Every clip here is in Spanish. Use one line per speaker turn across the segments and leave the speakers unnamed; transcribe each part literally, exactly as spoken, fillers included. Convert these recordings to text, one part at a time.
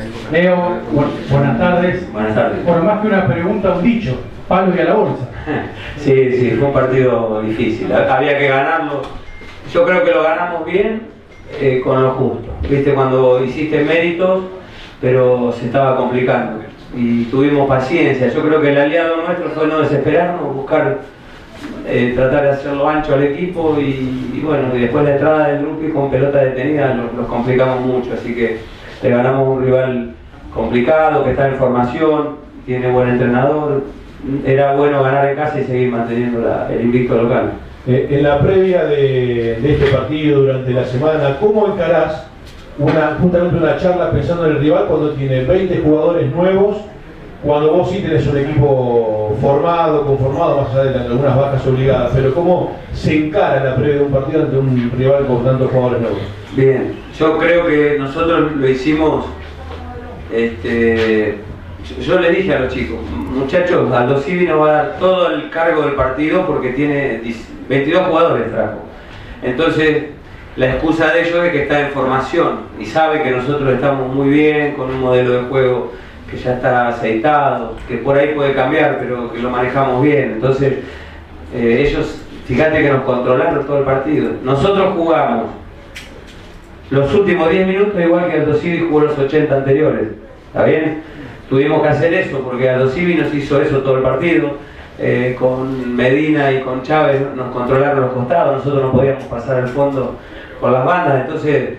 Leo, bu buenas tardes.
Buenas tardes.
Bueno, más que una pregunta, un dicho, palo y a la bolsa.
Sí, sí, fue un partido difícil, había que ganarlo. Yo creo que lo ganamos bien, eh, con lo justo. Viste, cuando hiciste méritos, pero se estaba complicando. Y tuvimos paciencia. Yo creo que el aliado nuestro fue no desesperarnos, buscar, eh, tratar de hacerlo ancho al equipo y, y bueno, y después la entrada del Drupi con pelota detenida los, los complicamos mucho. Así que le ganamos a un rival complicado, que está en formación, tiene buen entrenador. Era bueno ganar en casa y seguir manteniendo la, el invicto local.
Eh, en la previa de, de este partido, durante la semana, ¿cómo encarás una, justamente una charla pensando en el rival cuando tiene veinte jugadores nuevos, cuando vos sí tenés un equipo formado, conformado, más allá de algunas bajas obligadas, pero cómo se encara la previa de un partido ante un rival con tantos jugadores nuevos?
Bien, yo creo que nosotros lo hicimos, este, yo le dije a los chicos, muchachos, Aldo Civi nos va a dar todo el cargo del partido porque tiene veintidós jugadores trajo. Entonces, la excusa de ellos es que está en formación y sabe que nosotros estamos muy bien con un modelo de juego que ya está aceitado, que por ahí puede cambiar, pero que lo manejamos bien. Entonces, eh, ellos, fíjate que nos controlaron todo el partido. Nosotros jugamos los últimos diez minutos igual que Aldo Civi jugó los ochenta anteriores. ¿Está bien? Tuvimos que hacer eso porque Aldo Civi nos hizo eso todo el partido. Eh, con Medina y con Chávez nos controlaron los costados, nosotros no podíamos pasar al fondo con las bandas. Entonces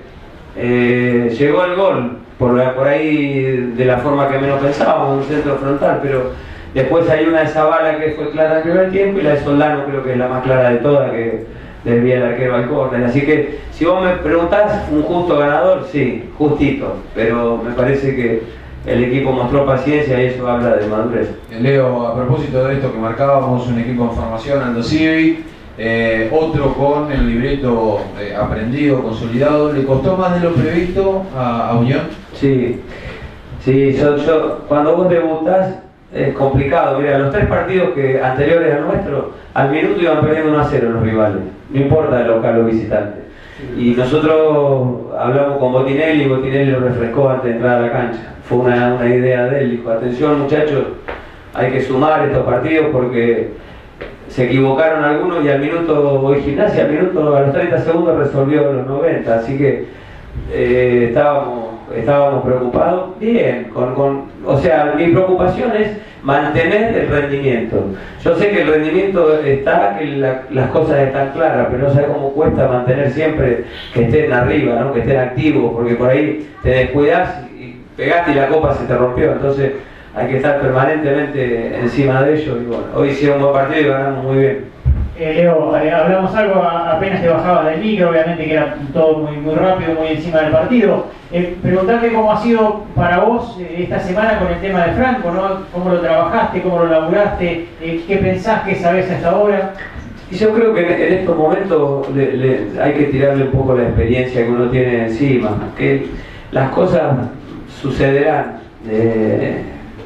eh, llegó el gol por, por ahí de la forma que menos pensábamos, un centro frontal, pero después hay una de Zavala que fue clara en el primer tiempo y la de Soldano creo que es la más clara de todas, que desvía el arquero al córner. Así que si vos me preguntás, un justo ganador, sí, justito, pero me parece que el equipo mostró paciencia y eso habla de madurez.
Leo, a propósito de esto que marcábamos, un equipo en formación, Aldo Civi, eh, otro con el libreto eh, aprendido, consolidado, ¿le costó más de lo previsto a, a Unión?
Sí, sí, yo, yo, cuando vos debutás es complicado. Mira, los tres partidos que anteriores al nuestro, al minuto iban perdiendo uno a cero los rivales, no importa el local o visitante. Y nosotros hablamos con Botinelli y Botinelli lo refrescó antes de entrar a la cancha. Fue una, una idea de él, dijo, atención muchachos, hay que sumar estos partidos porque se equivocaron algunos y al minuto, hoy Gimnasia, al minuto, a los treinta segundos resolvió los noventa, así que eh, estábamos, estábamos preocupados, bien, con, con, o sea, mi preocupación es mantener el rendimiento. Yo sé que el rendimiento está, que la, las cosas están claras, pero no sé cómo cuesta mantener siempre que estén arriba, ¿no? Que estén activos, porque por ahí te descuidas y pegaste y la copa se te rompió. Entonces hay que estar permanentemente encima de ellos. Y bueno, hoy hicieron un buen partido y ganamos muy bien.
Eh, Leo, eh, hablamos algo a, apenas te bajabas del micro, obviamente que era todo muy, muy rápido, muy encima del partido. Eh, preguntarte cómo ha sido para vos eh, esta semana con el tema de Franco, ¿no? ¿Cómo lo trabajaste, cómo lo laburaste, eh, qué pensás que sabés hasta ahora?
Y yo creo que en estos momentos le, le, hay que tirarle un poco la experiencia que uno tiene encima, que las cosas sucederán, eh,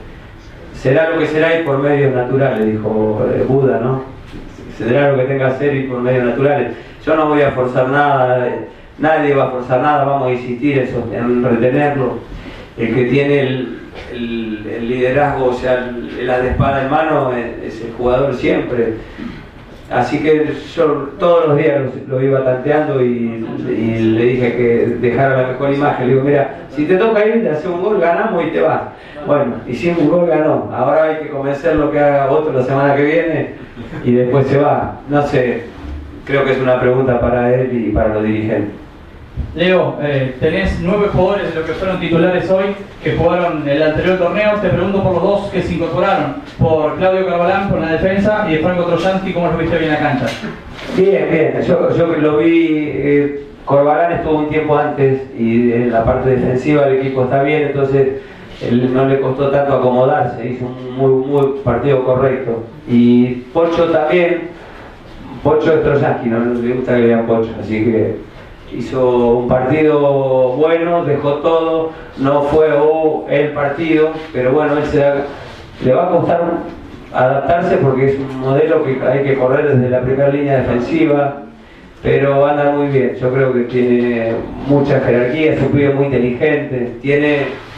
será lo que será y por medios naturales, dijo eh, Buda, ¿no? Será lo que tenga que hacer y por medios naturales. Yo no voy a forzar nada, nadie va a forzar nada, vamos a insistir eso, en retenerlo. El que tiene el, el, el liderazgo, o sea, el, la de espada en mano es, es el jugador siempre. Así que yo todos los días lo, lo iba tanteando y, y le dije que dejara la mejor imagen. Le digo, mira, si te toca ir, te hace un gol, ganamos y te vas. Bueno, hicimos un gol, ganó. Ahora hay que convencerlo que haga otro la semana que viene y después se va. No sé, creo que es una pregunta para él y para los dirigentes.
Leo, eh, tenés nueve jugadores de los que fueron titulares hoy que jugaron el anterior torneo. Te pregunto por los dos que se incorporaron, por Claudio Carvalán por la defensa y de Franco Trojanski, ¿cómo lo viste hoy en la cancha?
Bien, bien, yo, yo lo vi, eh, Corbalán estuvo un tiempo antes y en la parte defensiva el equipo está bien, entonces él no le costó tanto acomodarse, hizo un muy, muy partido correcto. Y Pocho también, Pocho es Trojanski, no le gusta que le digan Pocho, así que hizo un partido bueno, dejó todo, no fue oh, el partido, pero bueno, él se da, le va a costar adaptarse porque es un modelo que hay que correr desde la primera línea defensiva, pero anda muy bien. Yo creo que tiene mucha jerarquía, es un pibe muy inteligente, tiene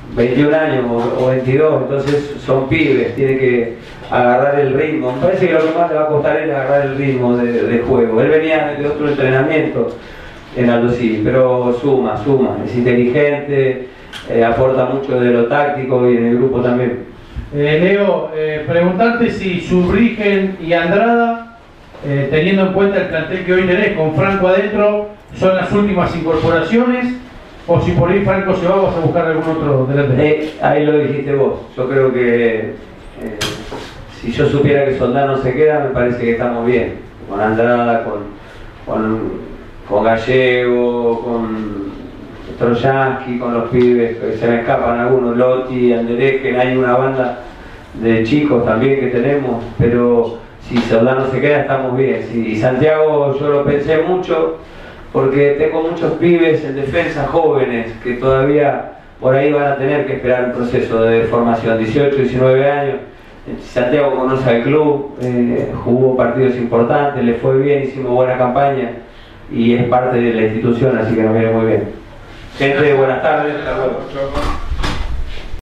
veintiún años o, o veintidós, entonces son pibes, tienen que agarrar el ritmo. Me parece que lo que más le va a costar es agarrar el ritmo de, de juego. Él venía de otro entrenamiento en Aldo Civi, pero suma, suma, es inteligente, eh, aporta mucho de lo táctico y en el grupo también.
Eh, Leo, eh, preguntarte si Zurrigen y Andrada, eh, teniendo en cuenta el plantel que hoy tenés con Franco adentro, son las últimas incorporaciones, o si por ahí Franco se va, vas a buscar algún otro delantero.
Eh, ahí lo dijiste vos. Yo creo que eh, si yo supiera que Soldano se queda, me parece que estamos bien. Con Andrada, con, con, con Gallego, con Trojansky, con los pibes, que se me escapan algunos, Lotti, Andereje, hay una banda de chicos también que tenemos, pero si Soldano se queda, estamos bien. Si Santiago, yo lo pensé mucho, porque tengo muchos pibes en defensa jóvenes que todavía por ahí van a tener que esperar un proceso de formación, dieciocho, diecinueve años. Santiago conoce al club, eh, jugó partidos importantes, le fue bien, hicimos buena campaña y es parte de la institución, así que nos viene muy bien. Gente, buenas tardes, hasta luego.